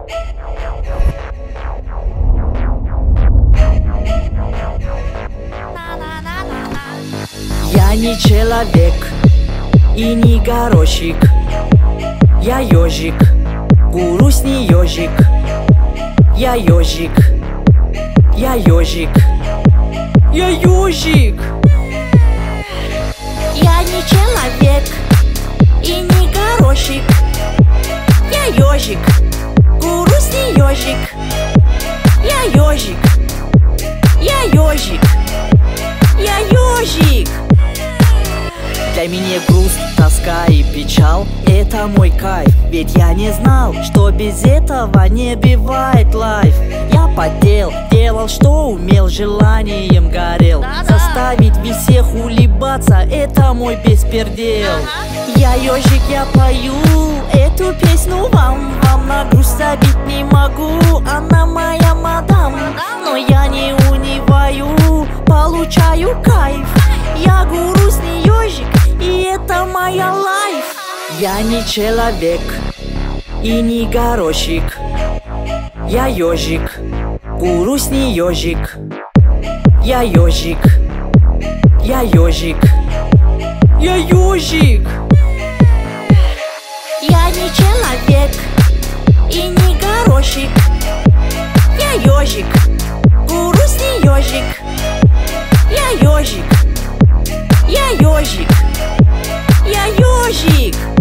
Я не человек и не горошек, я ежик, грустный ежик. Я ежик, я ежик, я ежик. Я не человек и не горошек, я ежик, грустный ежик. Я ежик, я ежик, я ежик. Для меня грусть, тоска и печаль — это мой кайф. Ведь я не знал, что без этого не бывает лайф. Я потел, делал, что умел, желанием горел. Заставить всех улыбаться — это мой беспредел. Я ежик, я пою эту песню вам на грусть забить не могу, она моя мадам. Но я не унываю, получаю кайф. Я грустный ежик, и это моя лайф. Я не человек и не горошек, я ежик, грустный ежик. Я ежик, я ежик, я ежик. Я не человек и не горошек, я ежик, грустный ежик. Я ежик, я ежик, я ежик.